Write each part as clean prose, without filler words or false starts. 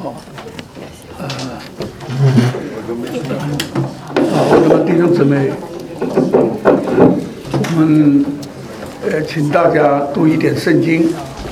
哈。我的弟兄姊妹，我们请大家读一点圣经。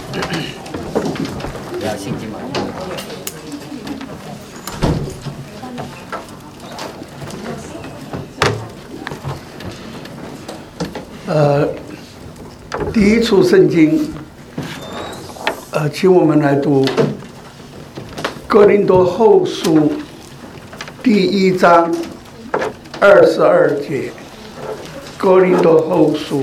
第一处圣经，请我们来读哥林多后书第1章22节。哥林多后书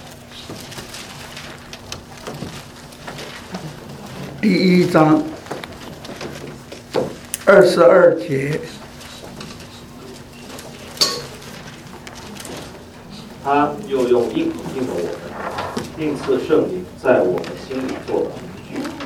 第1章22节。 他又用硬笔印了我们，并赐圣灵在我们心里做了凭据。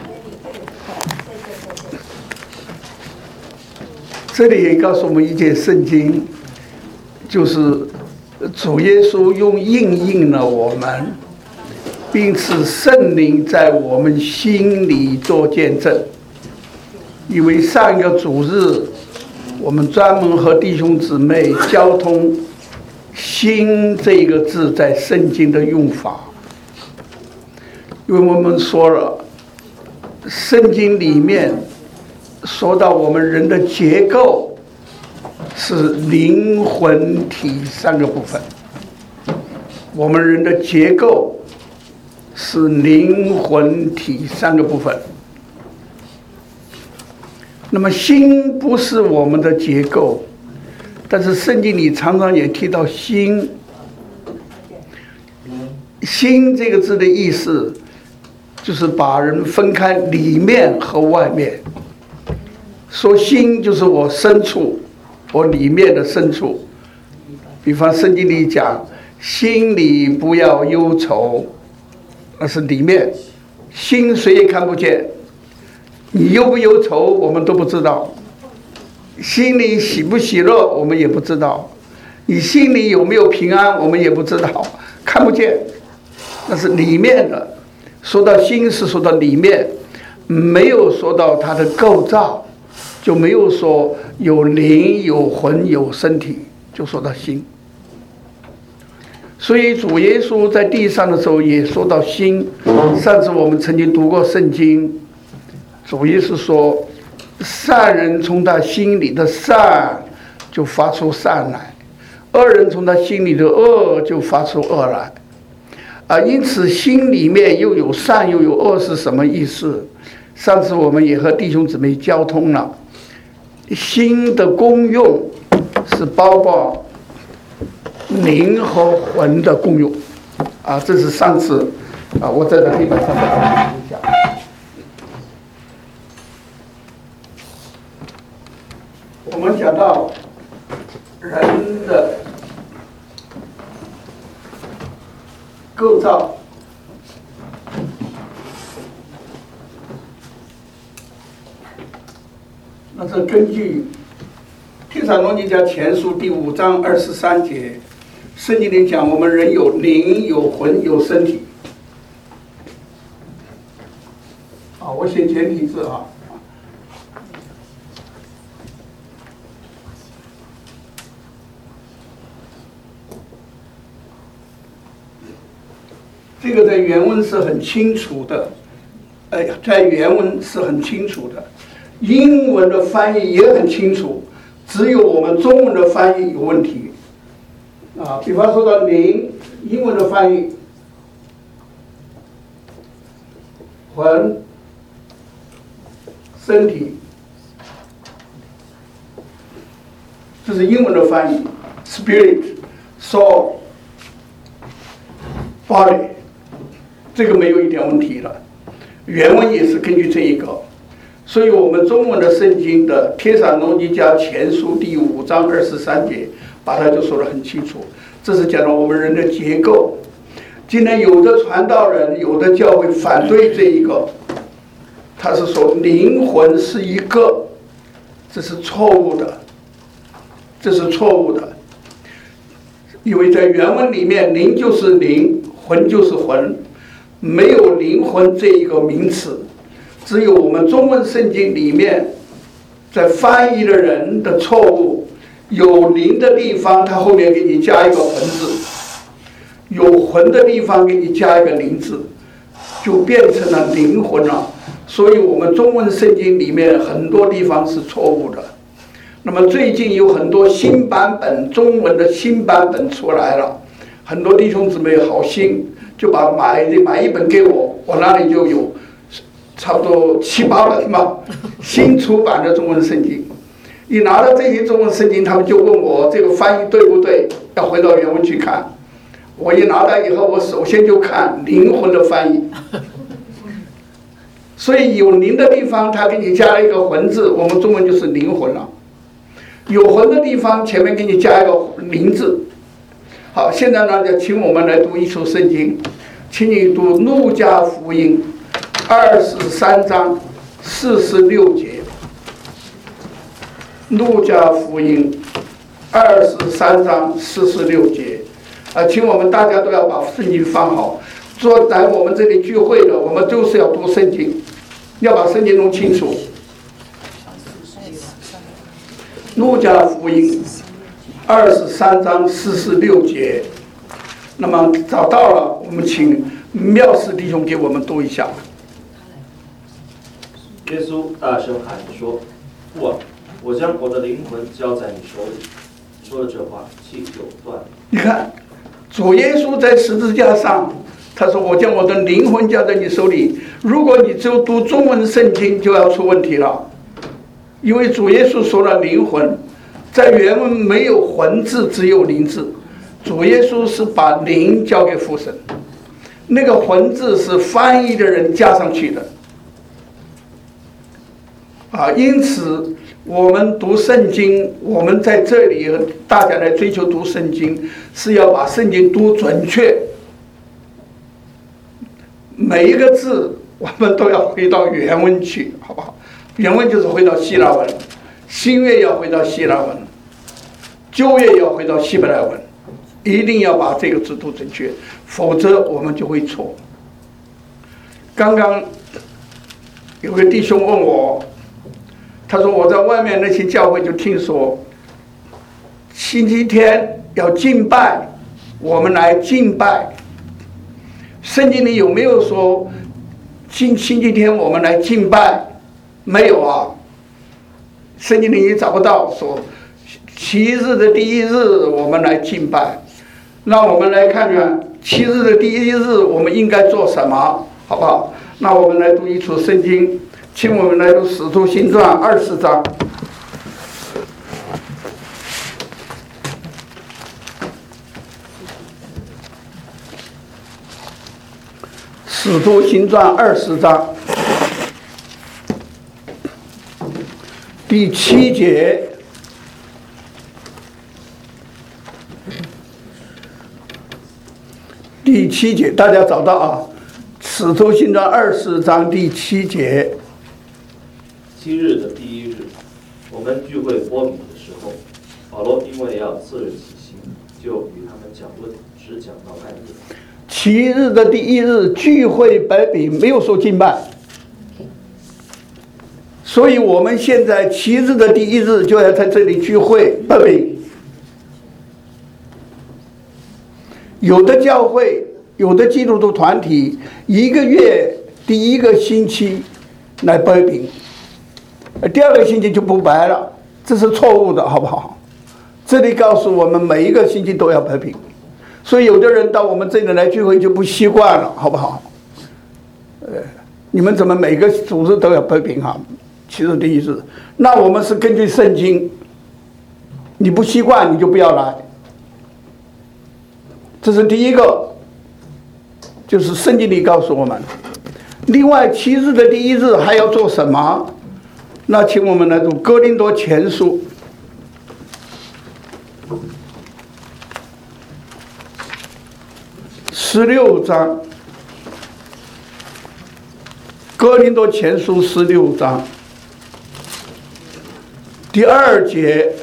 这里也告诉我们一件圣经，就是主耶稣用印印了我们，并赐圣灵在我们心里做见证。因为上一个主日，我们专门和弟兄姊妹交通心这个字在圣经的用法，因为我们说了，圣经里面说到我们人的结构是灵魂体3个部分，我们人的结构是灵魂体3个部分。那么心不是我们的结构，但是圣经里常常也提到心。心这个字的意思就是把人分开里面和外面，说心就是我深处，我里面的深处。比方圣经里讲心里不要忧愁，那是里面，心谁也看不见，你忧不忧愁我们都不知道，心里喜不喜乐我们也不知道，你心里有没有平安我们也不知道，看不见，那是里面的。说到心是说到里面，没有说到它的构造，就没有说有灵有魂有身体，就说到心。所以主耶稣在地上的时候也说到心。上次我们曾经读过圣经，主耶稣说善人从他心里的善就发出善来，恶人从他心里的恶就发出恶来。因此心里面又有善又有恶是什么意思？上次我们也和弟兄姊妹交通了，心的功用是包括灵和魂的功用。这是上次我在这黑板上面讲。我们讲到人的构造，那是根据帖撒罗尼迦前书第5章23节，圣经里讲我们人有灵有魂有身体。我写简体字啊。这个在原文是很清楚的，在原文是很清楚的，英文的翻译也很清楚，只有我们中文的翻译有问题。比方说到灵，英文的翻译魂、身体，这是英文的翻译 ，spirit、soul、body。这个没有一点问题了，原文也是根据这一个，所以我们中文的圣经的帖撒罗尼迦前书第5章23节，把它就说得很清楚，这是讲到我们人的结构。今天有的传道人有的教会反对这一个，他是说灵魂是一个，这是错误的，这是错误的。因为在原文里面，灵就是灵，魂就是魂，没有灵魂这一个名词，只有我们中文圣经里面在翻译的人的错误，有灵的地方，他后面给你加一个魂字；有魂的地方给你加一个灵字，就变成了灵魂了。所以我们中文圣经里面很多地方是错误的。那么最近有很多新版本，中文的新版本出来了，很多弟兄姊妹好心就把买一本给我，我那里就有差不多7、8本吧，新出版的中文圣经。一拿到这些中文圣经，他们就问我这个翻译对不对，要回到原文去看。我一拿到以后，我首先就看灵魂的翻译。所以有灵的地方，他给你加了一个魂字，我们中文就是灵魂了。有魂的地方，前面给你加一个灵字。好，现在呢，就请我们来读一处圣经，请你读路加福音23章46节。路加福音23章46节。请我们大家都要把圣经放好。坐在我们这里聚会的，我们都是要读圣经，要把圣经弄清楚。路加福音23章46节。那么找到了，我们请妙士弟兄给我们读一下。 耶稣大声喊着说：“父啊，我将我的灵魂交在你手里。”说了这话，气就断了。 你看，主耶稣在十字架上，他说：“我将我的灵魂交在你手里。”如果你只有读中文圣经，就要出问题了，因为主耶稣说了灵魂，在原文没有魂字，只有灵字。主耶稣是把灵交给父神，那个魂字是翻译的人加上去的。因此我们读圣经，我们在这里大家来追求读圣经，是要把圣经读准确，每一个字我们都要回到原文去，好不好？原文就是回到希腊文，新约要回到希腊文，旧约要回到希伯来文，一定要把这个字读准确，否则我们就会错。刚刚有个弟兄问我，他说我在外面那些教会就听说星期天要敬拜，我们来敬拜。圣经里有没有说星期天我们来敬拜？没有啊，圣经里也找不到说7日的第1日我们来敬拜。那我们来看看7日的第1日我们应该做什么，好不好？那我们来读一处圣经，请我们来读《使徒行传》20章。《使徒行传》20章第7节。第7节，大家找到啊？《使徒行传》20章第7节。 7日的第1日，我们聚会波比的时候，保罗因为要次日起行，就与他们讲论，只讲到半夜。 7日的第1日聚会摆饼，没有说敬拜。所以我们现在7日的第1日就要在这里聚会摆饼。有的教会，有的基督徒团体，1个月第1个星期来摆饼，第2个星期就不摆了，这是错误的，好不好？这里告诉我们每一个星期都要摆饼，所以有的人到我们这里来聚会就不习惯了，好不好？你们怎么每个主日都要摆饼哈？7日第1日，那我们是根据圣经，你不习惯你就不要来。这是第一个，就是圣经里告诉我们。另外7日的第1日还要做什么？那请我们来读哥林多前书16章，哥林多前书16章第2节。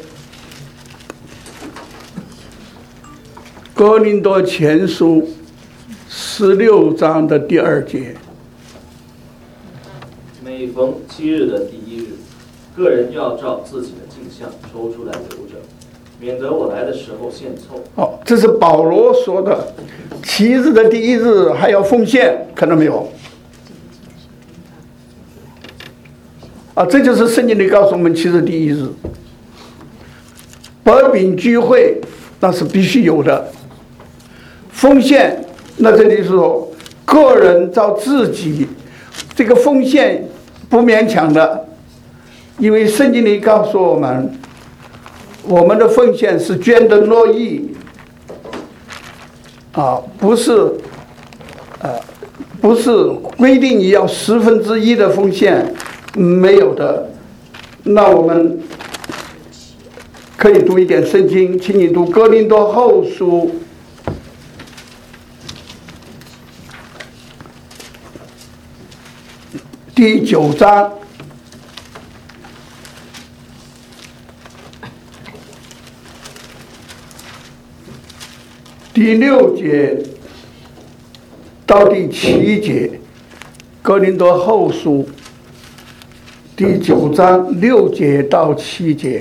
哥林多前书16章的第2节。 每逢7日的第1日， 个人要照自己的镜像抽出来留着，免得我来的时候献凑。 哦，这是保罗说的，七日的第一日还要奉献，看到没有？啊，这就是圣经里告诉我们七日第一日。擘饼聚会那是必须有的，奉献那这里说个人照自己，这个奉献不勉强的，因为圣经里告诉我们，我们的奉献是捐的乐意，啊，不是规定你要1/10的奉献，没有的。那我们可以读一点圣经，请你读哥林多后书第9章第6节到第7节，哥林多后书第9章6节到7节。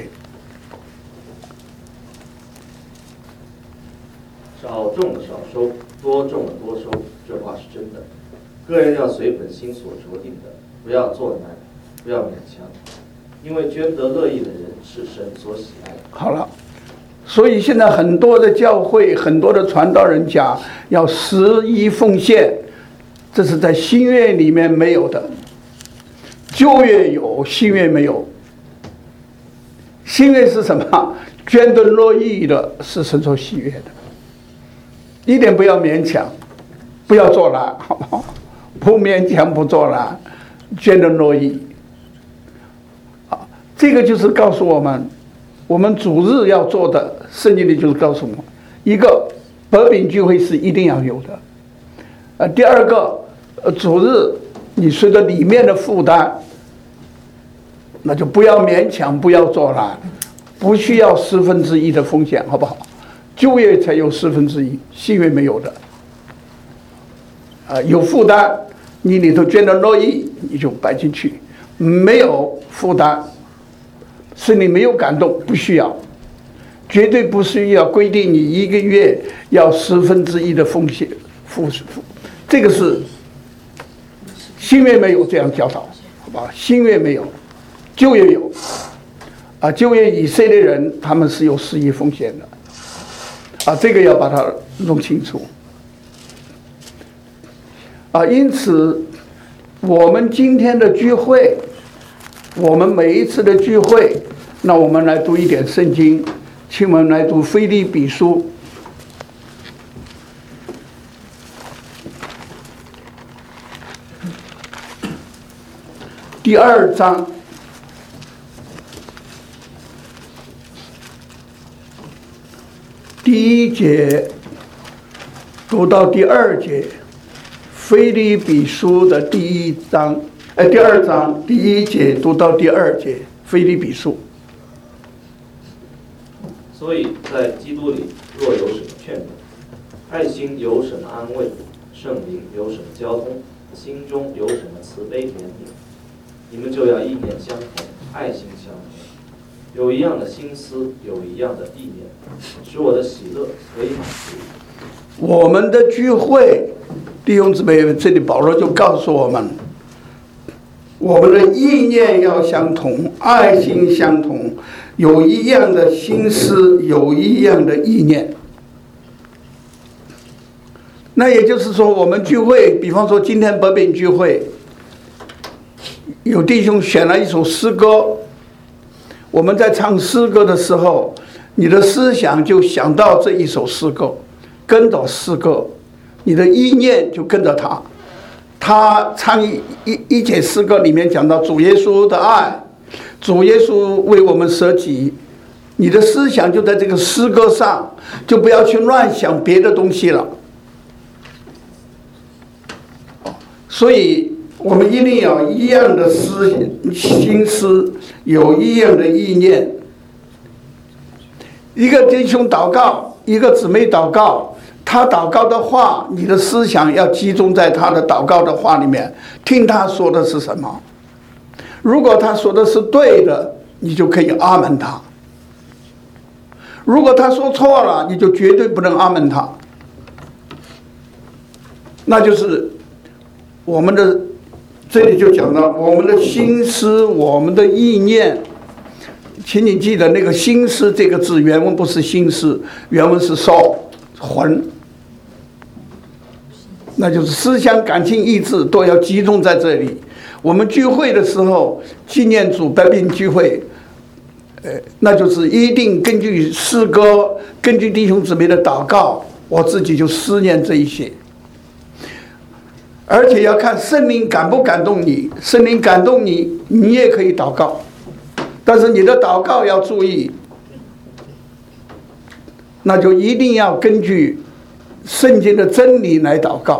少种了少收，多种了多收，这话是真的。个人要随本心所酌定的，不要作难，不要勉强，因为捐得乐意的人是神所喜爱的。 好了，所以现在很多的教会、很多的传道人讲要11奉献，这是在新约里面没有的，旧约有，新约没有。新约是什么？捐得乐意的是神所喜悦的，一点不要勉强，不要做难，好不好？不勉强，不做难，捐得乐意。啊，这个就是告诉我们，我们主日要做的，圣经里就是告诉我们，一个擘饼聚会是一定要有的。第二个，主日你随着里面的负担，那就不要勉强，不要做难，不需要1/10的风险，好不好？旧约才有1/10，新约没有的。有负担，你里头捐的乐意，你就摆进去；没有负担，心里没有感动，不需要，绝对不需要规定你1个月要1/10的风险付。这个是新约没有这样教导，好吧？新约没有，旧约有。旧约以色列人他们是有10亿奉献的。这个要把它弄清楚。因此我们今天的聚会，我们每一次的聚会，那我们来读一点圣经，请我们来读腓立比书第2章第1节读到第2节，腓立比书的第2章第1节读到第2节，腓立比书。 所以在基督里，若有什么劝勉，爱心有什么安慰，圣灵有什么交通，心中有什么慈悲怜悯，你们就要意念相同，爱心相同，有一样的心思，有一样的意念，使我的喜乐可以满足。 我们的聚会，弟兄姊妹，这里保罗就告诉我们，我们的意念要相同，爱心相同，有一样的心思，有一样的意念。那也就是说，我们聚会，比方说今天擘饼聚会，有弟兄选了一首诗歌，我们在唱诗歌的时候，你的思想就想到这一首诗歌，跟着诗歌，你的意念就跟着他。他唱一节诗歌里面讲到主耶稣的爱，主耶稣为我们舍己，你的思想就在这个诗歌上，就不要去乱想别的东西了。所以我们一定要一样的心思，有一样的意念。一个弟兄祷告，一个姊妹祷告，他祷告的话，你的思想要集中在他的祷告的话里面，听他说的是什么。 如果他说的是对的，你就可以阿门他；如果他说错了，你就绝对不能阿门他。那就是我们的，这里就讲到我们的心思，我们的意念。请你记得那个心思这个字，原文不是心思，原文是 soul 魂，那就是思想、感情、意志都要集中在这里。我们聚会的时候，纪念主百病聚会，那就是一定根据诗歌，根据弟兄姊妹的祷告，我自己就思念这一些。而且要看圣灵感不感动你，圣灵感动你，你也可以祷告。但是你的祷告要注意，那就一定要根据圣经的真理来祷告。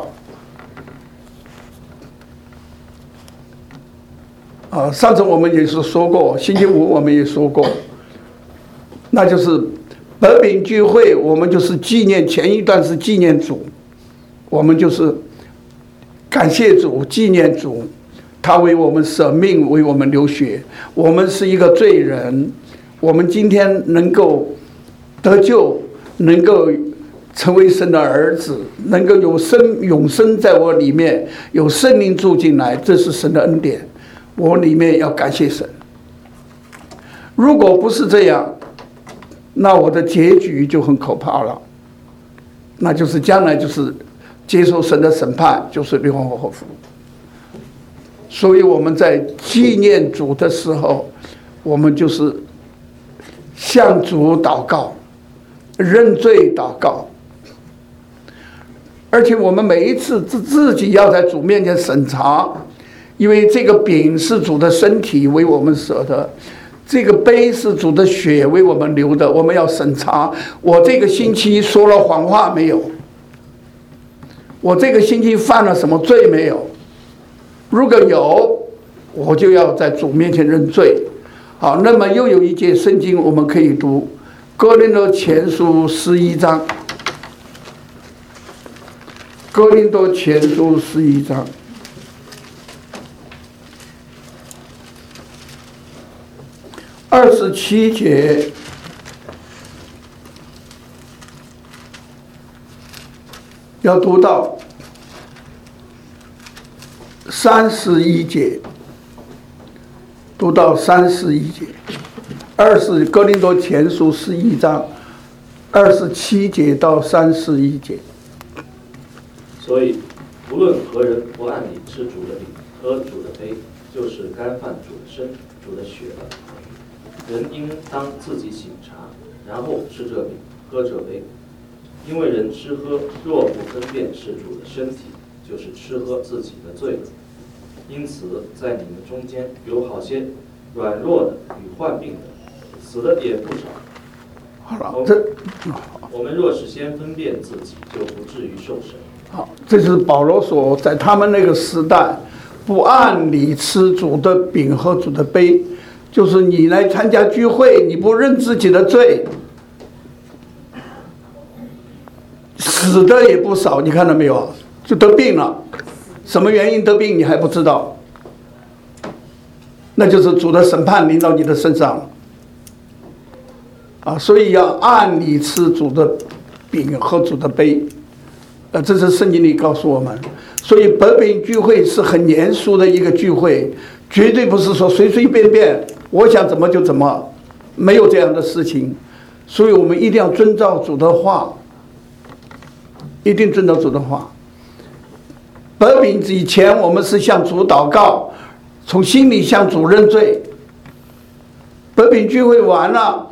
上次我们也是说过，星期五我们也说过，那就是百饼聚会，我们就是纪念，前一段是纪念主，我们就是感谢主，纪念主。他为我们舍命，为我们流血。我们是一个罪人，我们今天能够得救，能够成为神的儿子，能够有永生在我里面，有圣灵住进来，这是神的恩典。我里面要感谢神。如果不是这样，那我的结局就很可怕了，那就是将来就是接受神的审判，就是灵魂祸福。所以我们在纪念主的时候，我们就是向主祷告，认罪祷告，而且我们每一次自己要在主面前审查，因为这个饼是主的身体为我们舍的，这个杯是主的血为我们流的，我们要审查我这个星期说了谎话没有，我这个星期犯了什么罪没有。如果有，我就要在主面前认罪。好，那么又有一节圣经我们可以读，哥林多前书11章。哥林多前书11章27节，要读到31节，读到31节，哥林多前书11章27节到31节。 所以，无论何人不按理吃主的饼，喝主的杯，就是干犯主的身、主的血了。人应当自己省察，然后吃这饼，喝这杯。因为人吃喝若不分辨是主的身体，就是吃喝自己的罪了。因此，在你们中间有好些软弱的与患病的，死的也不少。 好了， 我们若是先分辨自己，就不至于受审。 好，这是保罗说，在他们那个时代，不按理吃主的饼和主的杯，就是你来参加聚会，你不认自己的罪，死的也不少。你看到没有？就得病了。什么原因得病你还不知道，那就是主的审判临到你的身上了。所以要按理吃主的饼和主的杯，这是圣经里告诉我们。所以百饼聚会是很严肃的一个聚会，绝对不是说随随便便我想怎么就怎么，没有这样的事情。所以我们一定要遵照主的话，一定遵照主的话。百饼以前我们是向主祷告，从心里向主认罪。百饼聚会完了，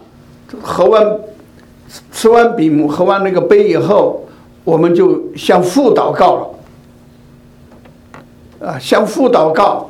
吃完饼喝完那个杯以后，我们就向父祷告了。向父祷告，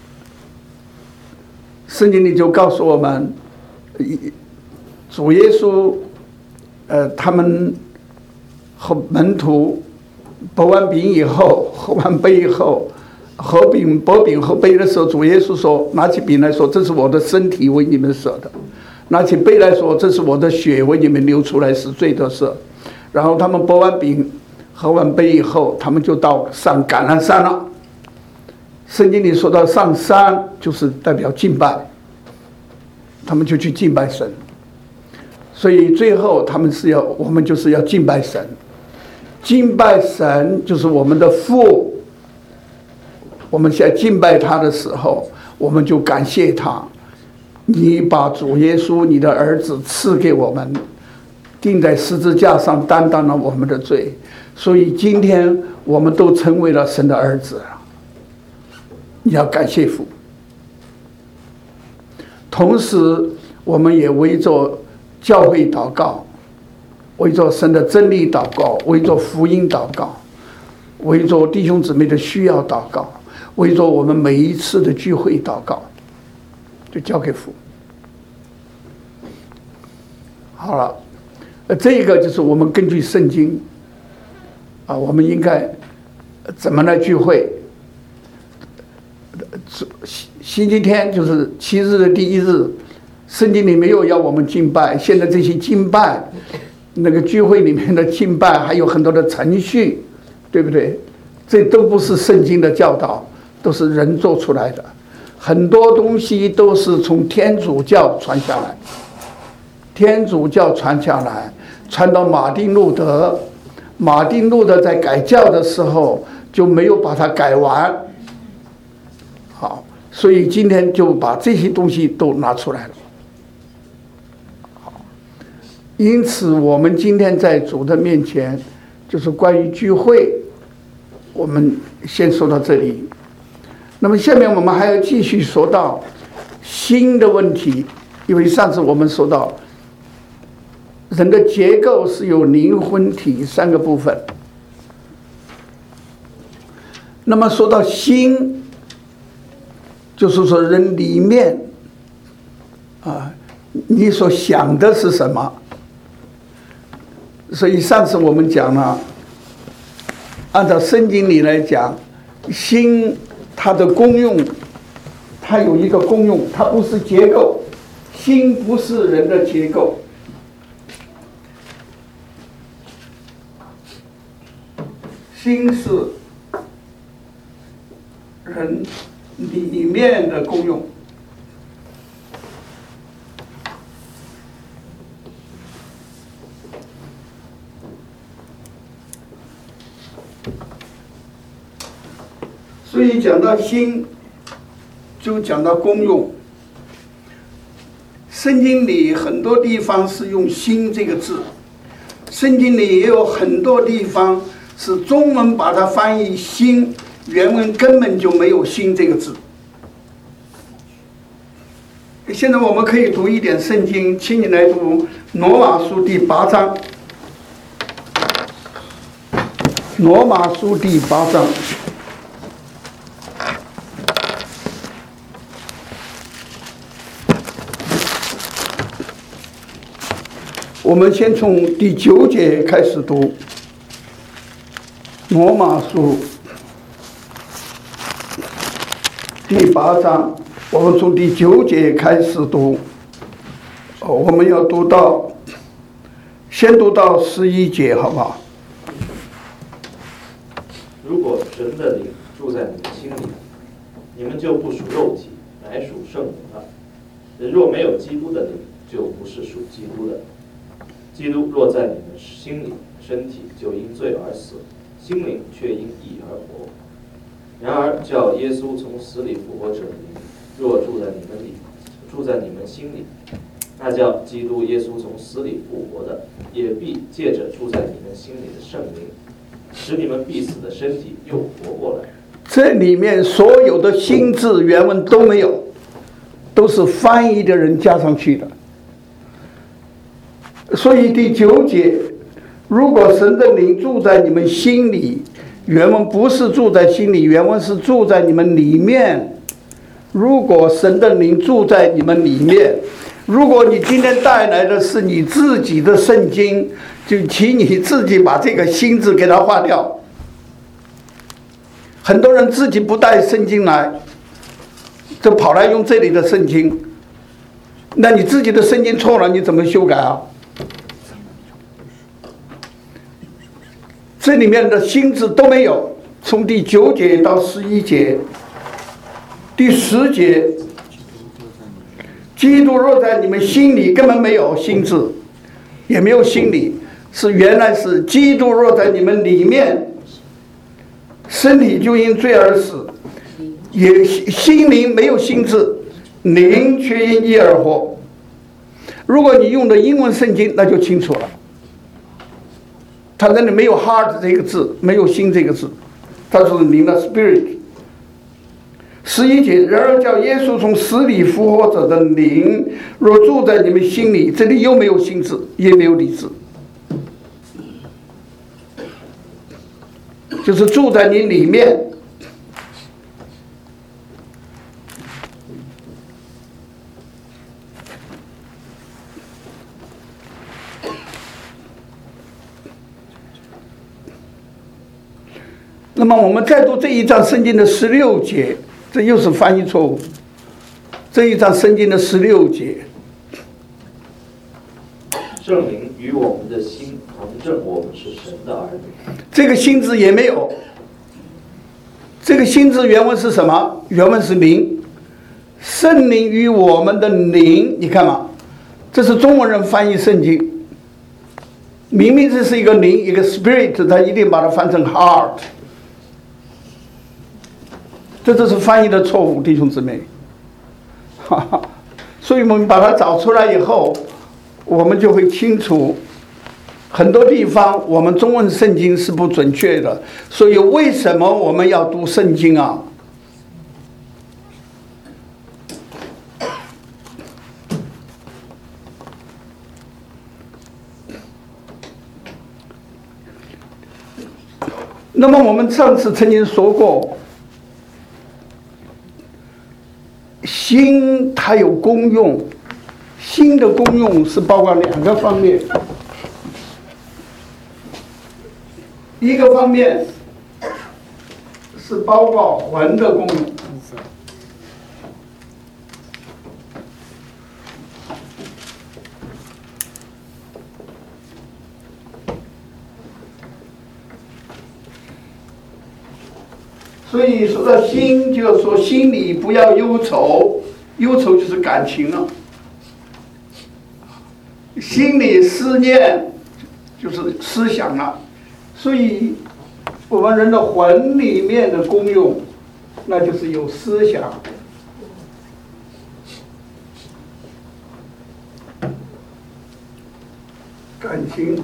圣经里就告诉我们，主耶稣，他们和门徒剥完饼以后，喝完杯以后，剥饼和杯的时候，主耶稣说，拿起饼来说，这是我的身体为你们舍的；拿起杯来说，这是我的血为你们流出来，使罪得赦。然后他们剥完饼喝完杯以后，他们就到上橄榄山了。 圣经里说到上山就是代表敬拜，他们就去敬拜神。所以最后我们就是要敬拜神，敬拜神就是我们的父。我们现在敬拜他的时候，我们就感谢他，你把主耶稣你的儿子赐给我们，钉在十字架上担当了我们的罪，所以今天我们都成为了神的儿子。你要感谢父。同时我们也为着教会祷告，为着神的真理祷告，为着福音祷告，为着弟兄姊妹的需要祷告，为着我们每一次的聚会祷告，就交给父。好了，这个就是我们根据圣经我们应该怎么来聚会。星期天就是7日的第1日，圣经里没有要我们敬拜。现在这些敬拜，那个聚会里面的敬拜还有很多的程序，对不对？这都不是圣经的教导，都是人做出来的。很多东西都是从天主教传下来，天主教传下来，传到马丁路德。马丁路德在改教的时候就没有把它改完。好，所以今天就把这些东西都拿出来了。好，因此我们今天在主的面前，就是关于聚会，我们先说到这里。那么下面我们还要继续说到心的问题，因为上次我们说到人的结构是由灵魂体3个部分。那么说到心，就是说人里面你所想的是什么？所以上次我们讲了，按照圣经里来讲，心它的功用，它有一个功用，它不是结构，心不是人的结构，心是人里面的功用。所以讲到心，就讲到功用。圣经里很多地方是用心这个字，圣经里也有很多地方是中文把它翻译心，原文根本就没有心这个字。现在我们可以读一点圣经，请你来读罗马书第8章。罗马书第8章。我们先从第9节开始读。罗马书第8章，我们从第9节开始读。我们要读到，先读到11节，好不好？ 如果神的灵住在你们心里，你们就不属肉体，乃属圣灵了。人若没有基督的灵，就不是属基督的。基督若在你们心里，身体就因罪而死，心灵却因义而活。然而叫耶稣从死里复活者的灵，若住在你们里，住在你们心里，那叫基督耶稣从死里复活的，也必借着住在你们心里的圣灵，使你们必死的身体又活过来。 这里面所有的心字原文都没有，都是翻译的人加上去的。所以第9节，如果神的灵住在你们心里，原文不是住在心里，原文是住在你们里面。如果神的灵住在你们里面，如果你今天带来的是你自己的圣经，就请你自己把这个心字给它划掉。很多人自己不带圣经来，就跑来用这里的圣经，那你自己的圣经错了，你怎么修改啊？这里面的心字都没有，从第9节到11节第10节，基督若在你们心里，根本没有心智，也没有心理，是原来是基督若在你们里面，身体就因罪而死，也心灵没有心智，灵却因义而活。如果你用的英文圣经，那就清楚了。他这里没有 heart 这个字，没有心这个字，他说灵的 spirit。11节，然而叫耶稣从死里复活者的灵，若住在你们心里，这里又没有心智，也没有理智，就是住在你里面。那么我们再读这一章圣经的16节，这又是翻译错误。这一章圣经的16节， 圣灵与我们的心同证，我们是神的儿女。 这个心字也没有。这个心字原文是什么？原文是灵。圣灵与我们的灵，你看嘛，这是中文人翻译圣经。明明这是一个灵，一个 spirit， 他一定把它翻成 heart。这就是翻译的错误，弟兄姊妹。所以我们把它找出来以后，我们就会清楚，很多地方我们中文圣经是不准确的。所以为什么我们要读圣经啊？那么我们上次曾经说过，心它有功用，心的功用是包括2个方面，一个方面是包括魂的功用，所以说到心，就是说心里不要忧愁，忧愁就是感情了。心里思念就是思想了。所以我们人的魂里面的功用，那就是有思想、感情、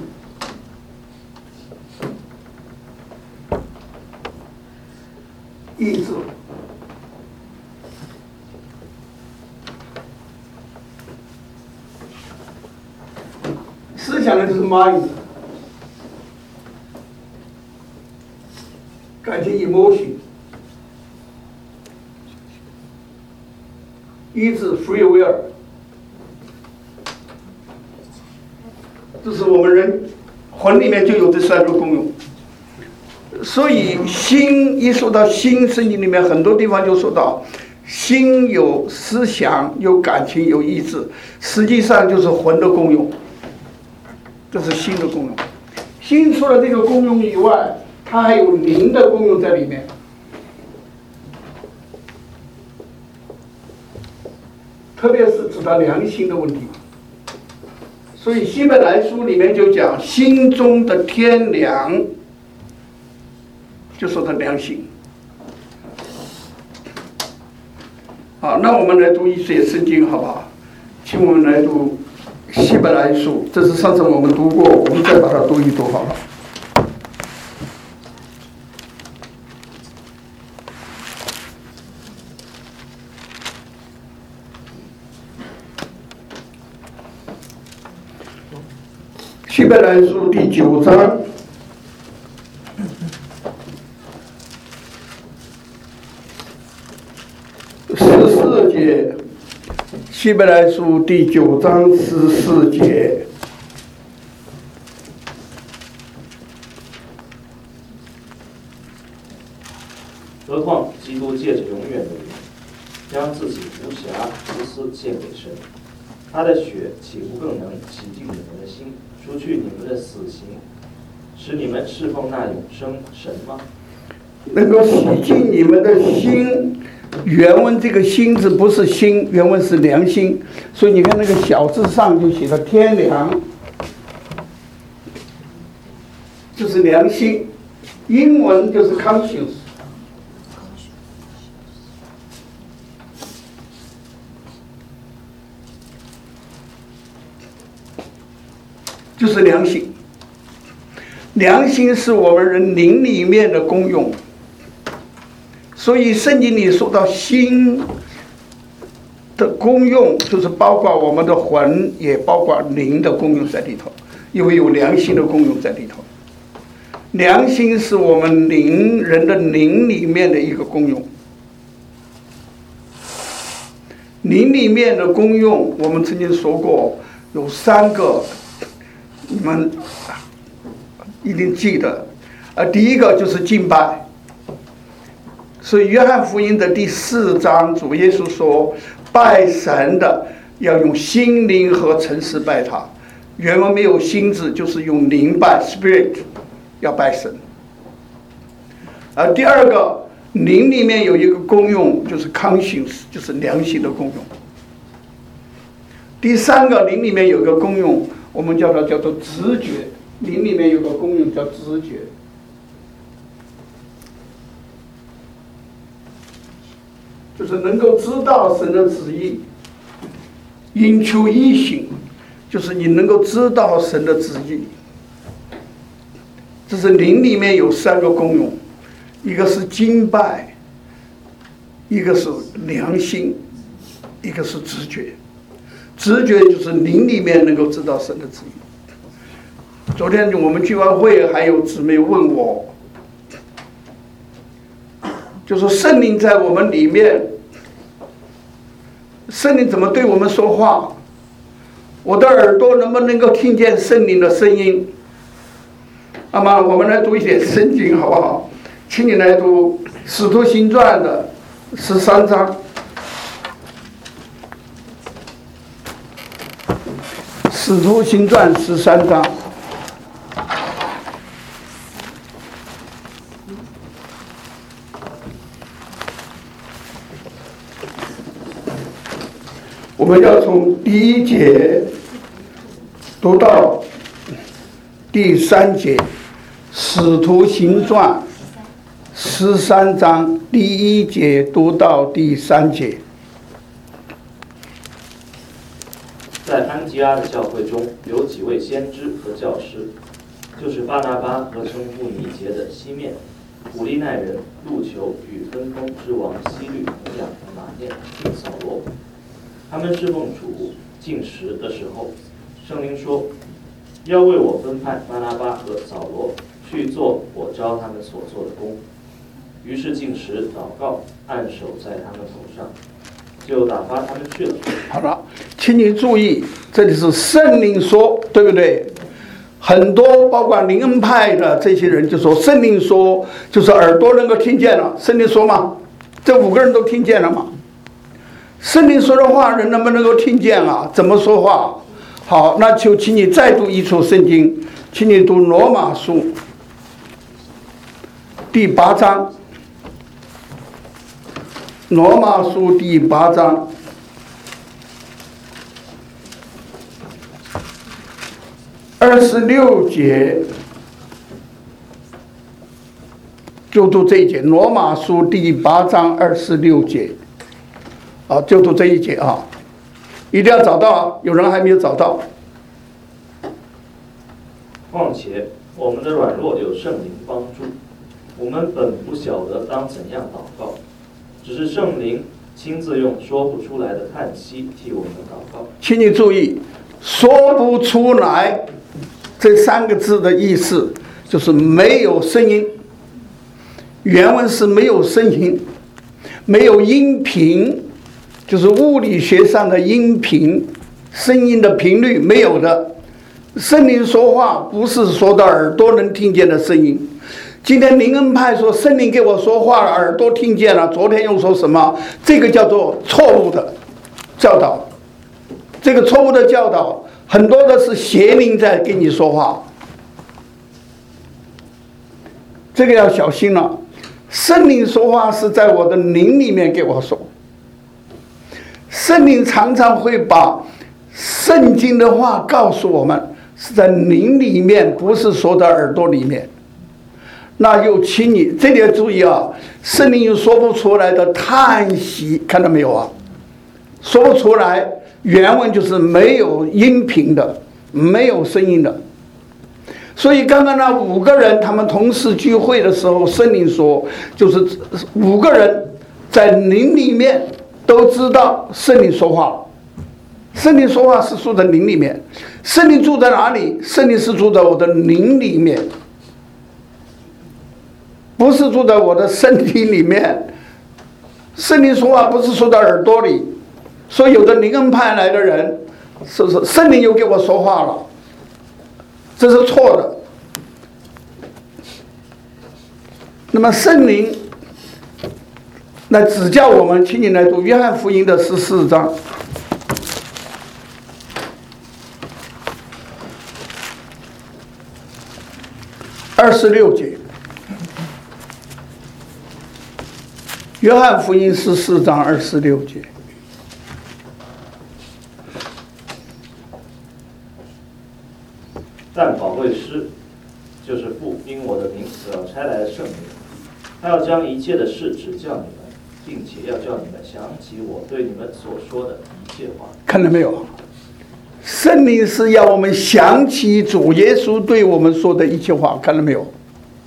意志。思想呢就是 mind， 感情 emotion， 意志 free will， 这是我们人魂里面就有这3个功用。所以心一说到心，圣经里面很多地方就说到心有思想、有感情、有意志，实际上就是魂的功用，这是心的功用。心除了这个功用以外，它还有灵的功用在里面。特别是指到良心的问题。所以希伯来书里面就讲心中的天良，就说他良心。好，那我们来读一些圣经好不好？请我们来读希伯来书，这是上次我们读过，我们再把它读一读好了。希伯来书第9章14节，希伯来书第9章14节。 何况基督借着永远的灵，将自己无瑕无私献给神，他的血岂不更能洗净你们的心，除去你们的死刑，使你们侍奉那永生神吗？ 能够洗净你们的心， 原文这个心字不是心，原文是良心，所以你看那个小字上就写了天良，就是良心，英文就是 conscience。就是良心，良心是我们人灵里面的功用，所以圣经里说到心的功用，就是包括我们的魂，也包括灵的功用在里头，因为有良心的功用在里头。良心是我们人的灵里面的一个功用，灵里面的功用，我们曾经说过有3个。你们一定记得，第一个就是敬拜。所以约翰福音的第4章，主耶稣说，拜神的要用心灵和诚实拜他。原文没有心字，就是用灵拜 （spirit） 要拜神。第二个，灵里面有一个功用，就是 conscience， 就是良心的功用。第3个，灵里面有一个功用。我们叫做直觉，灵里面有个功用叫直觉，就是能够知道神的旨意。intuition 就是你能够知道神的旨意。这是灵里面有3个功用，一个是敬拜，一个是良心，一个是直觉。直觉就是灵里面能够知道神的旨意。昨天我们聚完会，还有姊妹问我，就说圣灵在我们里面，圣灵怎么对我们说话？我的耳朵能不能够听见圣灵的声音？那么我们来读一点圣经好不好？请你来读《使徒行传》的13章。使徒行传13章，我们要从第1节读到第3节。使徒行传13章第1节读到第3节。 在安提阿的教会中，有几位先知和教师，就是巴拿巴和称呼米结的西面、古利奈人路求与分封之王希律、同养和马念、扫罗。他们侍奉主进食的时候，圣灵说，要为我分派巴拿巴和扫罗去做我召他们所做的工。于是进食祷告，按手在他们头上，就打发他们去了。 好了，请你注意，这里是圣灵说，对不对？很多包括灵恩派的这些人就说，圣灵说就是耳朵能够听见了。圣灵说嘛，这5个人都听见了嘛。圣灵说的话，人能不能够听见啊？怎么说话？好，那就请你再读一处圣经，请你读罗马书第8章。罗马书第8章26节，就读这一节。罗马书第8章26节，好，就读这一节啊，一定要找到啊！有人还没有找到。 况且我们的软弱有圣灵帮助，我们本不晓得当怎样祷告，只是圣灵亲自用说不出来的叹息替我们祷告。 请你注意，说不出来这3个字的意思就是没有声音。原文是没有声音，没有音频，就是物理学上的音频，声音的频率没有的。圣灵说话不是说的耳朵能听见的声音。今天灵恩派说圣灵给我说话了，耳朵听见了，昨天又说什么？这个叫做错误的教导。这个错误的教导很多的是邪灵在跟你说话，这个要小心了。 圣灵说话是在我的灵里面给我说。圣灵常常会把圣经的话告诉我们，是在灵里面，不是说在耳朵里面。那又请你这点注意啊，圣灵有说不出来的叹息，看到没有啊？说不出来，原文就是没有音频的，没有声音的。所以刚刚那5个人他们同时聚会的时候，圣灵说，就是5个人在灵里面都知道圣灵说话了。圣灵说话是住在灵里面，圣灵住在哪里？圣灵是住在我的灵里面，不是住在我的身体里面。圣灵说话不是说在耳朵里，所以有的灵恩派来的人，是不是圣灵又给我说话了？这是错的。那么圣灵来指教我们，请你来读约翰福音的14章26节。约翰福音14章26节。 但保惠师就是父因我的名所要差来的圣灵，他要将一切的事指教你们，并且要叫你们想起我对你们所说的一切话。 看到没有？圣灵是要我们想起主耶稣对我们说的一切话，看到没有？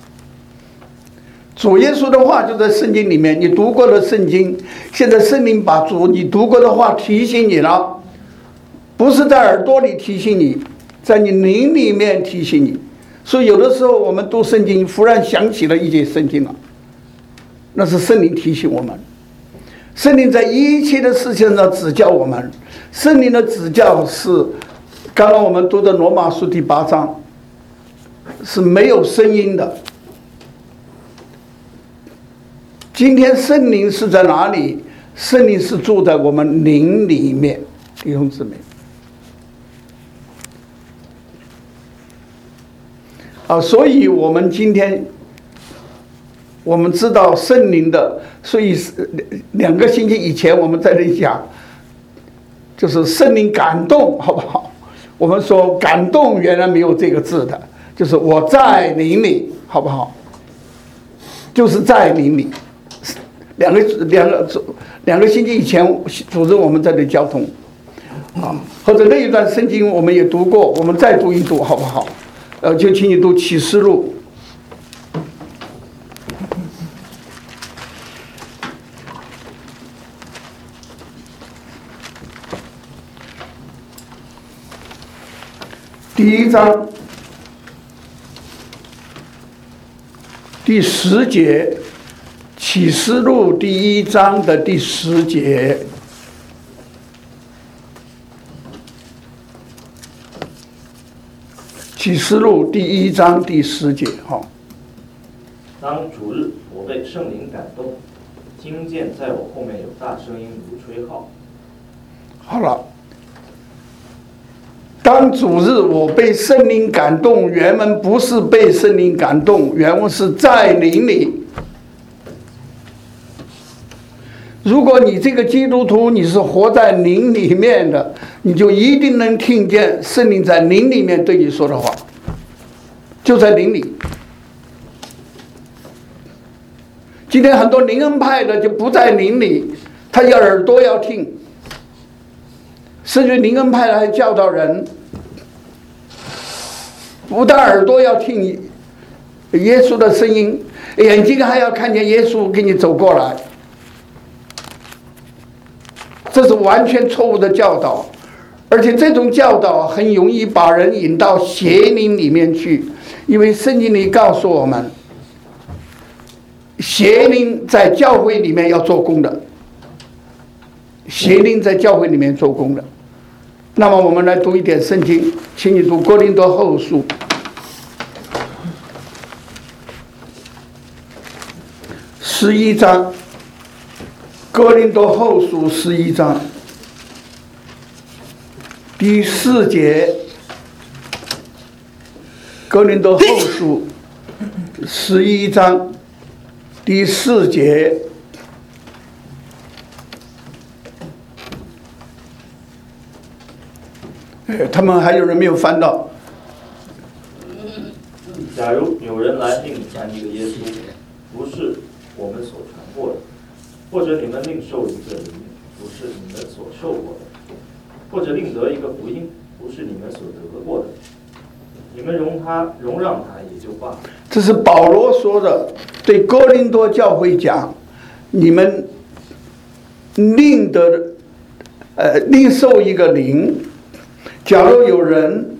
主耶稣的话就在圣经里面，你读过的圣经，现在圣灵把你读过的话提醒你了，不是在耳朵里提醒你，在你灵里面提醒你。所以有的时候我们读圣经，忽然想起了一节圣经了，那是圣灵提醒我们。圣灵在一切的事情上指教我们，圣灵的指教是刚刚我们读的罗马书第8章，是没有声音的。今天圣灵是在哪里？圣灵是住在我们灵里面，弟兄姊妹。所以我们今天我们知道圣灵的，所以2个星期以前我们在这里讲，就是圣灵感动，好不好？我们说感动原来没有这个字的，就是我在灵里，好不好？就是在灵里。两个星期以前组织我们在这里交通或者那一段圣经我们也读过，我们再读一读，好不好？就请你读启示录第1章第10节，启示录第1章的第10节。启示录第1章第10节， 当主日，我被圣灵感动，听见在我后面有大声音如吹号。 好了，当主日我被圣灵感动，原文不是被圣灵感动，原文是在灵里。如果你这个基督徒你是活在灵里面的，你就一定能听见圣灵在灵里面对你说的话，就在灵里。今天很多灵恩派的就不在灵里，他要耳朵要听，甚至灵恩派的还教导人，不但耳朵要听耶稣的声音，眼睛还要看见耶稣给你走过来。这是完全错误的教导，而且这种教导很容易把人引到邪灵里面去，因为圣经里告诉我们，邪灵在教会里面要做工的，邪灵在教会里面做工的。那么我们来读一点圣经，请你读哥林多后书11章。哥林多后书11章第4节，哥林多后书11章第4节，他们还有人没有翻到。 假如有人来另传一个耶稣，不是我们所传过的，或者你们另受一个灵，不是你们所受过的，或者另得一个福音，不是你们所得过的，你们容让他也就罢了。 这是保罗说的，对哥林多教会讲，你们另受一个灵。假如有人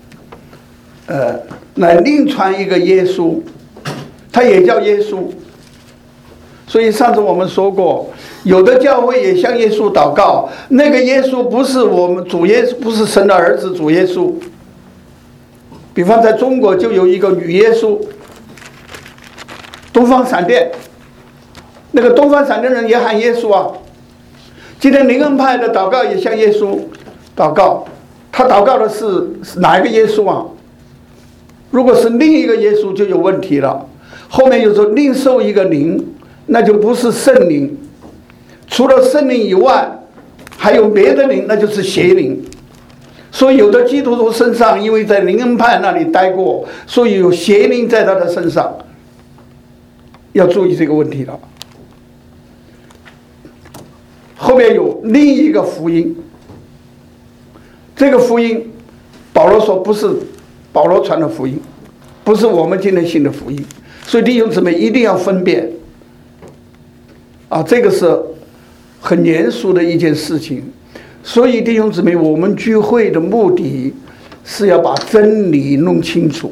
来另传一个耶稣，他也叫耶稣。所以上次我们说过，有的教会也向耶稣祷告，那个耶稣不是我们主耶稣，不是神的儿子主耶稣。比方在中国就有一个女耶稣，东方闪电，那个东方闪电人也喊耶稣啊。今天灵恩派的祷告也向耶稣祷告，他祷告的是哪一个耶稣啊？如果是另一个耶稣就有问题了。后面又说另受一个灵，那就不是圣灵，除了圣灵以外还有别的灵，那就是邪灵。所以有的基督徒身上，因为在灵恩派那里待过，所以有邪灵在他的身上，要注意这个问题了。后面有另一个福音，这个福音保罗说不是保罗传的福音，不是我们今天信的福音。所以弟兄姊妹一定要分辨啊，这个是很严肃的一件事情。所以弟兄姊妹，我们聚会的目的是要把真理弄清楚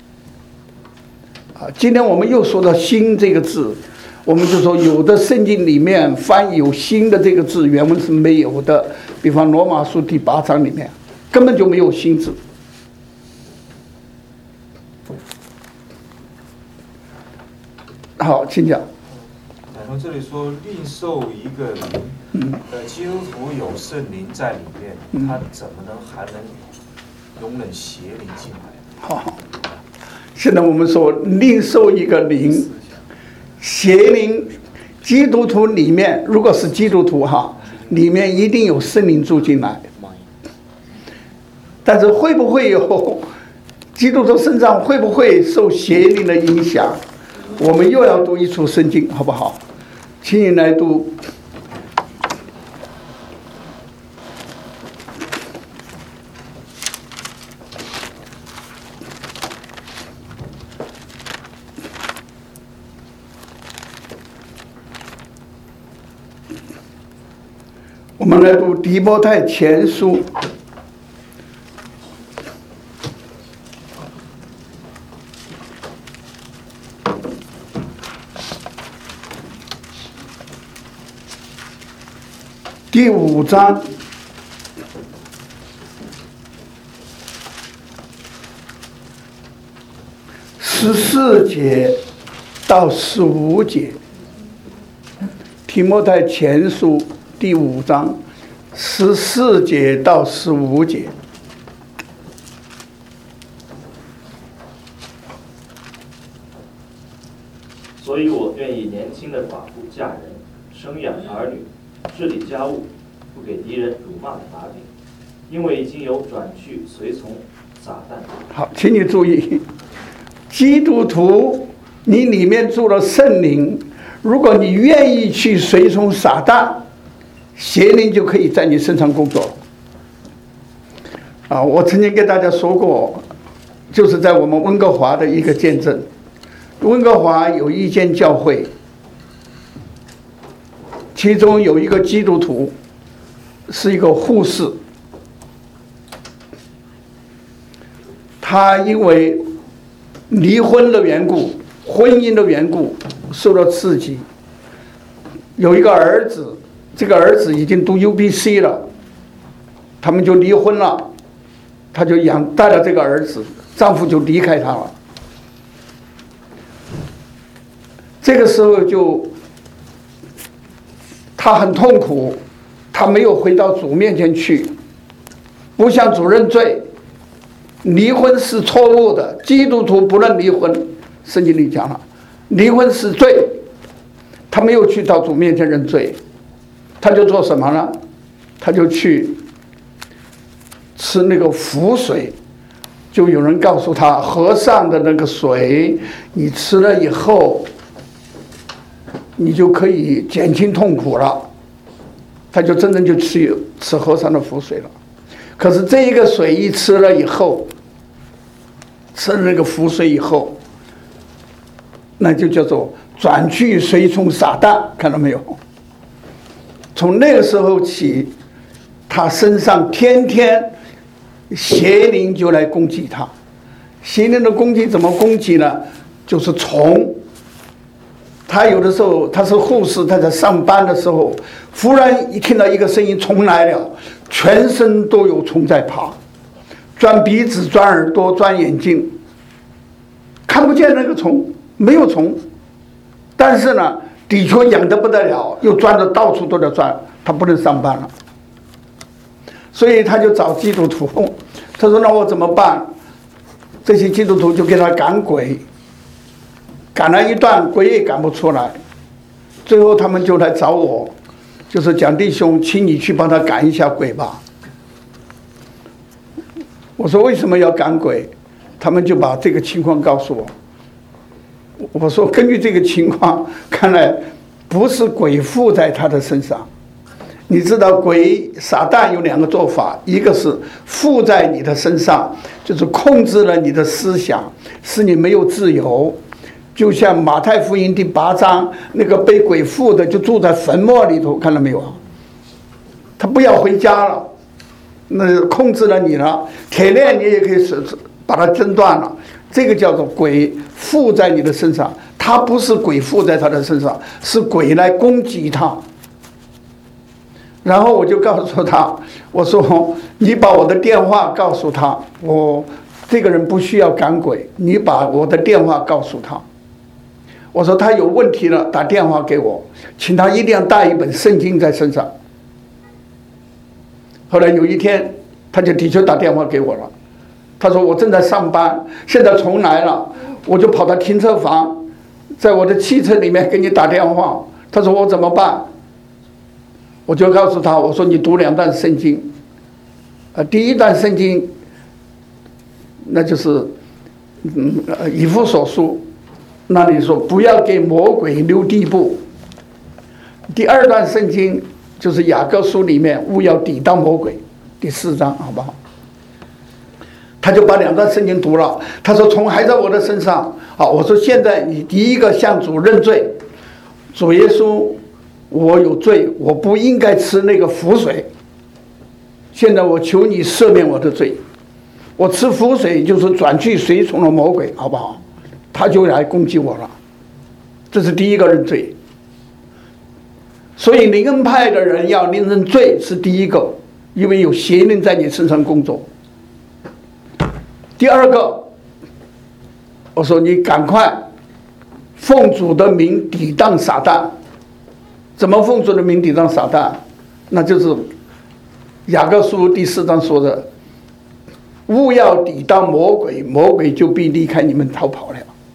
啊。今天我们又说到心这个字，我们就说有的圣经里面翻有心的这个字，原文是没有的。比方罗马书第8章里面根本就没有心字。好，请讲。 然后这里说另受一个灵，基督徒有圣灵在里面，他怎么还能容忍邪灵进来？ 好，现在我们说另受一个灵，邪灵，基督徒里面如果是基督徒哈，里面一定有圣灵住进来，但是会不会有基督徒身上会不会受邪灵的影响？我们又要读一处圣经，好不好？请你来读我们来读提摩太前书第5章14节到15节，提摩太前书第5章14节到15节。 所以我愿意年轻的寡妇嫁人，生养儿女，治理家务，不给敌人辱骂的把柄，因为已经有转去随从撒旦。 好，请你注意，基督徒你里面住了圣灵，如果你愿意去随从撒旦，邪灵就可以在你身上工作啊！我曾经跟大家说过，就是在我们温哥华的一个见证。温哥华有一间教会，其中有一个基督徒是一个护士，他因为离婚的缘故，婚姻的缘故受到刺激，有一个儿子，这个儿子已经读 UBC 了，他们就离婚了，他就带了这个儿子，丈夫就离开她了。这个时候他很痛苦，他没有回到主面前去，不向主认罪。离婚是错误的，基督徒不能离婚，圣经里讲了，离婚是罪， 他没有去到主面前认罪，他就做什么呢？他就去吃那个符水。就有人告诉他，河上的那个水，你吃了以后，你就可以减轻痛苦了。他就真正就吃河上的符水了。可是这一个水一吃了以后，吃了那个符水以后，那就叫做转去随从撒旦，看到没有？从那个时候起，他身上天天邪灵就来攻击他。邪灵的攻击怎么攻击呢？就是虫。他有的时候他是护士，他在上班的时候，忽然一听到一个声音，虫来了，全身都有虫在爬，钻鼻子、钻耳朵、钻眼睛，看不见那个虫，没有虫，但是呢，的确痒得不得了，又钻得到处都在钻，他不能上班了。所以他就找基督徒，他说：“那我怎么办？”这些基督徒就给他赶鬼，赶了一段，鬼也赶不出来。最后他们就来找我，就是蒋弟兄，请你去帮他赶一下鬼吧。我说：“为什么要赶鬼？”他们就把这个情况告诉我。我说：“根据这个情况，看来不是鬼附在他的身上。你知道鬼撒旦有两个做法，一个是附在你的身上，就是控制了你的思想，使你没有自由。就像马太福音第8章，那个被鬼附的就住在坟墓里头，看到没有啊？他不要回家了，那控制了你了，铁链你也可以把它挣断了。这个叫做鬼附在你的身上，他不是鬼附在他的身上，是鬼来攻击他。然后我就告诉他，我说：“你把我的电话告诉他，我这个人不需要赶鬼，你把我的电话告诉他。我说他有问题了，打电话给我，请他一定要带一本圣经在身上。”后来有一天，他就的确打电话给我了。他说：“我正在上班，现在虫来了，我就跑到停车房，在我的汽车里面给你打电话。”他说：“我怎么办？”我就告诉他，我说：“你读2段圣经，第一段圣经，那就是以弗所书，那里说不要给魔鬼留地步。第2段圣经就是雅各书里面勿要抵挡魔鬼，第4章，好不好？”他就把2段圣经读了，他说：“虫还在我的身上。”好，我说：“现在你第一个向主认罪，主耶稣，我有罪，我不应该吃那个符水。现在我求你赦免我的罪，我吃符水就是转去随从了魔鬼，好不好？”他就来攻击我了，这是第一个认罪。所以灵恩派的人要认罪是第一个，因为有邪灵在你身上工作。第二个，我说你赶快奉主的名抵挡撒旦。怎么奉主的名抵挡撒旦？那就是雅各书第4章说的：“勿要抵挡魔鬼，魔鬼就必离开你们逃跑了。”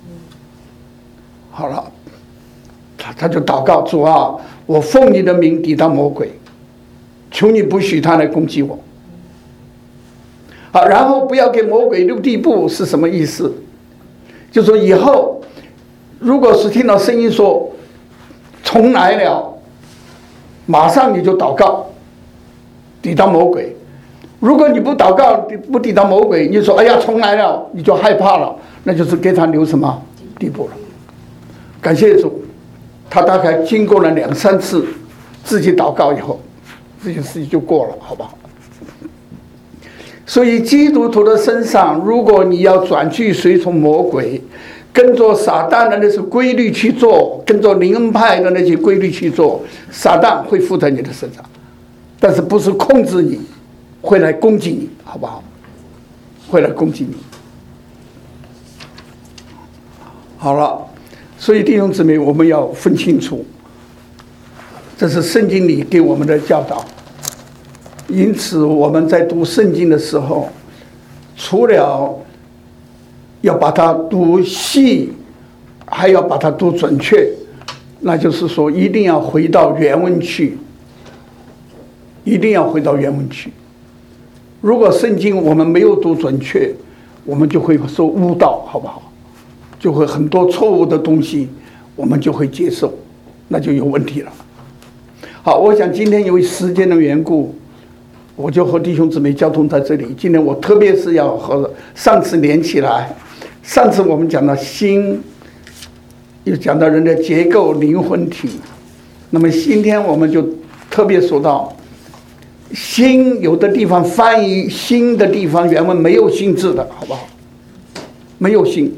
好了，他就祷告：“主啊，我奉你的名抵挡魔鬼，求你不许他来攻击我。”好，然后不要给魔鬼留地步是什么意思？就说以后如果是听到声音说虫来了，马上你就祷告抵挡魔鬼。如果你不祷告不抵挡魔鬼，你就说：“哎呀，虫来了”，你就害怕了，那就是给他留什么地步了。感谢主，他大概经过了2、3次自己祷告以后，这件事情就过了，好不好？所以基督徒的身上，如果你要转去随从魔鬼，跟着撒旦的那些规律去做，跟着灵恩派的那些规律去做，撒旦会附在你的身上，但是不是控制你，会来攻击你，好不好？会来攻击你。好了，所以弟兄姊妹，我们要分清楚，这是圣经里给我们的教导。因此我们在读圣经的时候，除了要把它读细，还要把它读准确。 那就是说一定要回到原文去，一定要回到原文去。如果圣经我们没有读准确，我们就会受误导，好不好？就会很多错误的东西，我们就会接受，那就有问题了。好，我想今天由于时间的缘故，我就和弟兄姊妹交通在这里。今天我特别是要和上次连起来，上次我们讲到心，又讲到人的结构、灵魂体，那么今天我们就特别说到心，有的地方翻译心的地方原文没有心字的，好不好？没有心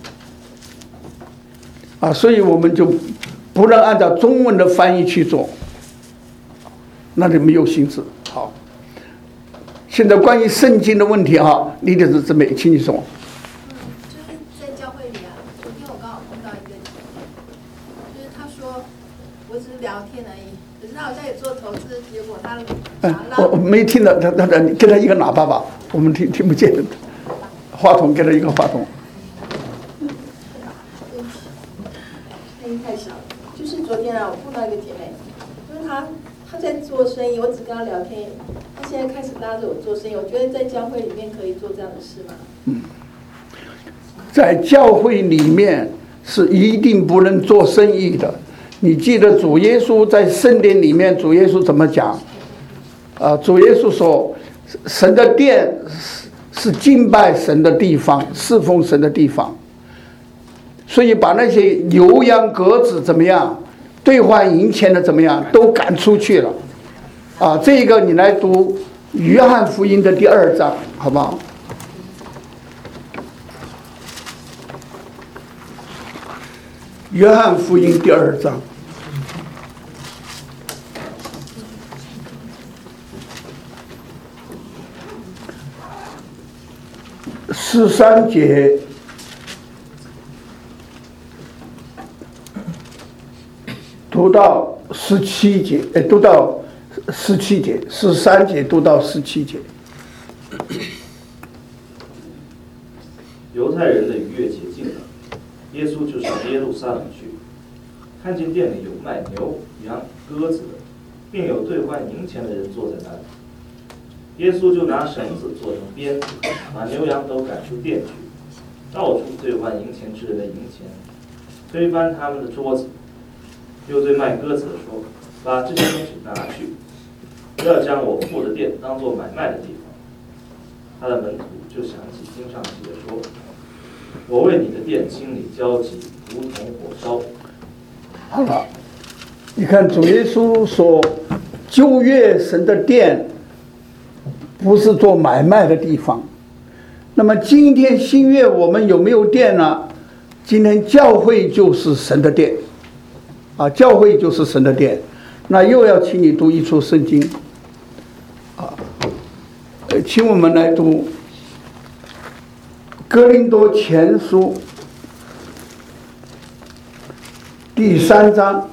啊，所以我们就不能按照中文的翻译去做，那就没有心字。好，现在关于圣经的问题哈，李弟兄姊妹，请你说。 就是在教会里啊，昨天我刚好碰到一个，就是他说我只是聊天而已，可是他好像也做投资，结果他我没听到他给他一个喇叭吧，我们听不见，话筒给他一个话筒。 声音太小了。就是昨天啊，我碰到一个姐妹，就是她在做生意，我只跟她聊天，她现在开始拉着我做生意。我觉得在教会里面可以做这样的事吗？ 在教会里面是一定不能做生意的。你记得主耶稣在圣殿里面，主耶稣怎么讲？主耶稣说，神的殿是敬拜神的地方，侍奉神的地方。所以把那些牛羊鸽子怎么样，兑换银钱的怎么样，都赶出去了。这个你来读约翰福音的第2章，好不好？约翰福音第2章13节读到17节，读到17节，13节读到17节。 犹太人的逾越节近了，耶稣就上耶路撒冷去，看见店里有卖牛、羊、鸽子的，并有兑换银钱的人坐在那里。耶稣就拿绳子做成鞭子，把牛羊都赶出店去，到处兑换银钱之人的银钱，推翻他们的桌子。又对卖鸽子的说：“把这些东西拿去，不要将我父的店当作买卖的地方。”他的门徒就想起经上记的说：“我为你的店清理焦急，如同火烧。” 好了，你看主耶稣说，旧约神的殿不是做买卖的地方。那么今天新约我们有没有殿呢？今天教会就是神的殿。教会就是神的殿。那又要请你读一处圣经请我们来读哥林多前书第3章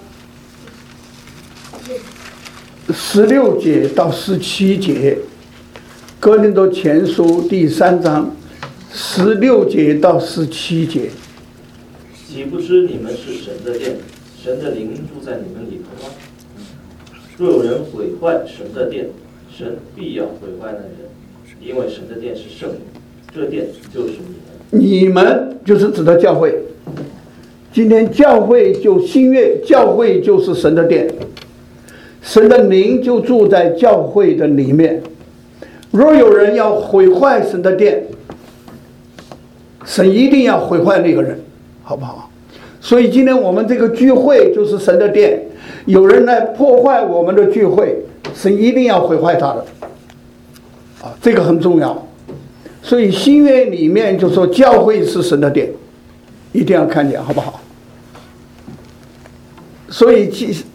16节到17节。哥林多前书第3章16节到17节。 岂不知你们是神的殿，神的灵住在你们里头吗？若有人毁坏神的殿，神必要毁坏那人，因为神的殿是圣灵，这殿就是你们。 你们就是指的教会。今天教会就新约，教会就是神的殿，神的灵就住在教会的里面。若有人要毁坏神的殿，神一定要毁坏那个人，好不好？所以今天我们这个聚会就是神的殿，有人来破坏我们的聚会，神一定要毁坏他的这个很重要。所以新约里面就说教会是神的殿，一定要看见，好不好？所以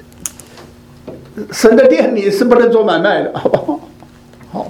神的殿里是不能做买卖的，好不好？好。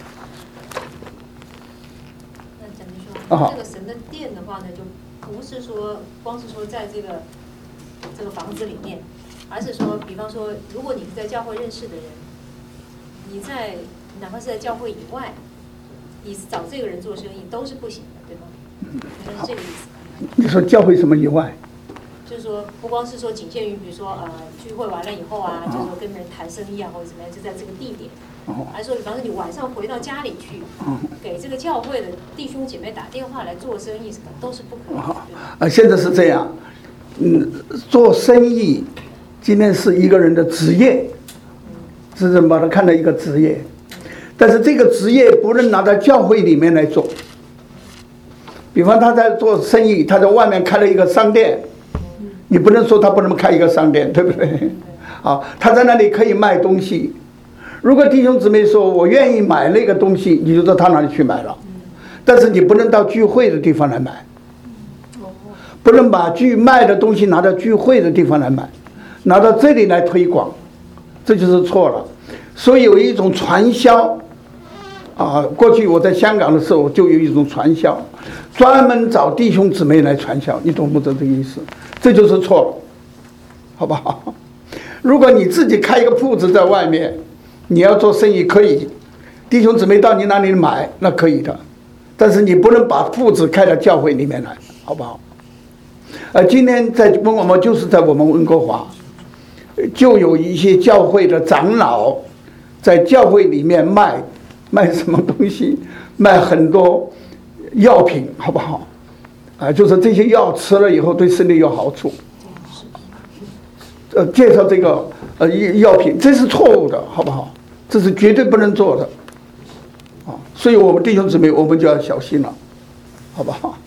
那讲句说，这个神的殿的话呢，就不是说光是说在这个房子里面，而是说，比方说，如果你是在教会认识的人，你在哪怕是在教会以外，你找这个人做生意都是不行的，对吗？是这个意思。 你说教会什么以外？ 就是说不光是说仅限于比如说聚会完了以后啊，就是说跟人谈生意啊或者怎么样，就在这个地点，还说比方说你晚上回到家里去，给这个教会的弟兄姐妹打电话来做生意什么都是不可以的。 现在是这样，做生意今天是一个人的职业，是把它看成一个职业，但是这个职业不能拿到教会里面来做。比方他在做生意，他在外面开了一个商店，你不能说他不能开一个商店，对不对？好，他在那里可以卖东西。如果弟兄姊妹说我愿意买那个东西，你就到他那里去买了，但是你不能到聚会的地方来买，不能把卖的东西拿到聚会的地方来买，拿到这里来推广，这就是错了。所以有一种传销过去我在香港的时候就有一种传销，专门找弟兄姊妹来传销，你懂不懂这个意思？这就是错了，好不好？如果你自己开一个铺子在外面，你要做生意可以，弟兄姊妹到你那里买那可以的，但是你不能把铺子开到教会里面来，好不好？今天在我们就是在我们温哥华，就有一些教会的长老在教会里面卖什么东西，卖很多药品，好不好？就是这些药吃了以后对身体有好处。介绍这个药品，这是错误的，好不好？这是绝对不能做的。所以我们弟兄姊妹，我们就要小心了，好不好？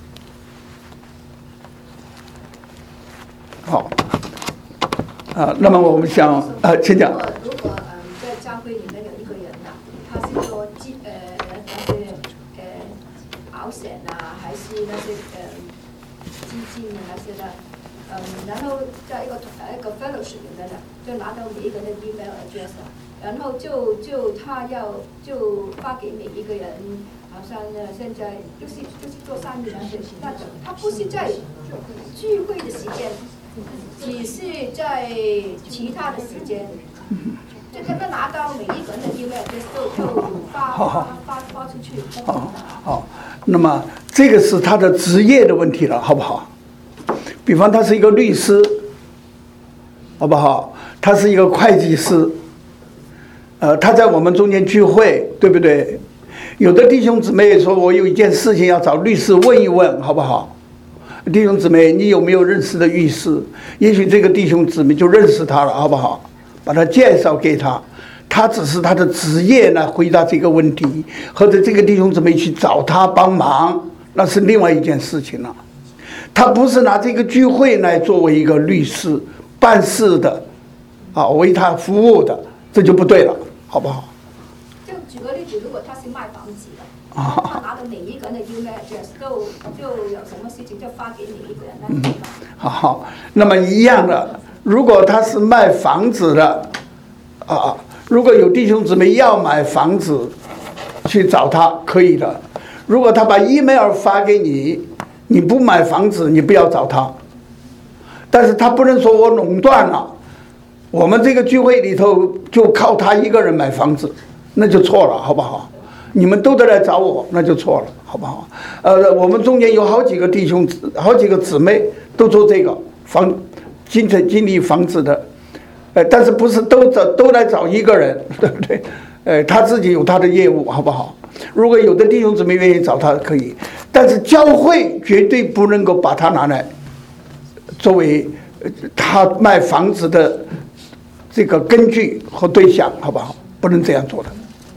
好。那么我们想请讲。 如果在教会里面有一个人他是做那些保险啊，还是那些基金啊那些的，然后在一个 fellowship 里面的，就拿到每一个人的 email address， 然后他就发给每一个人，好像现在就是做生意那种，他不是在聚会的时间。只是在其他的时间，就他们拿到每一个人的 email 就发出去。 好，那么这个是他的职业的问题了，好不好？比方他是一个律师，好不好？他是一个会计师，他在我们中间聚会，对不对？有的弟兄姊妹说我有一件事情要找律师问一问，好不好？弟兄姊妹，你有没有认识的律师？也许这个弟兄姊妹就认识他了，好不好？把他介绍给他，他只是他的职业来回答这个问题，或者这个弟兄姊妹去找他帮忙，那是另外一件事情了。他不是拿这个聚会来作为一个律师办事的，为他服务的，这就不对了，好不好？ 就举个例子，如果他是卖房子的。他拿到每一个人的 email address， 就有什么事情就发给每一个人那地方。 好，那么一样的，如果他是卖房子的，如果有弟兄姊妹要买房子，去找他可以的。如果他把 email 发给你，你不买房子，你不要找他。但是他不能说我垄断了，我们这个聚会里头就靠他一个人买房子，那就错了，好不好？你们都得来找我，那就错了，好不好？我们中间有好几个弟兄、好几个姊妹都做这个经理房子的，但是不是都来找一个人，对不对？他自己有他的业务，好不好？如果有的弟兄姊妹愿意找他，可以，但是教会绝对不能够把他拿来作为他卖房子的这个根据和对象，好不好？不能这样做的。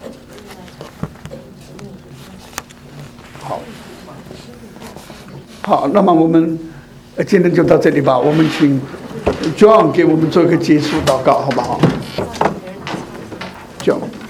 好，那么我们今天就到这里吧。我们请 John 给我们做一个结束祷告，好不好？John。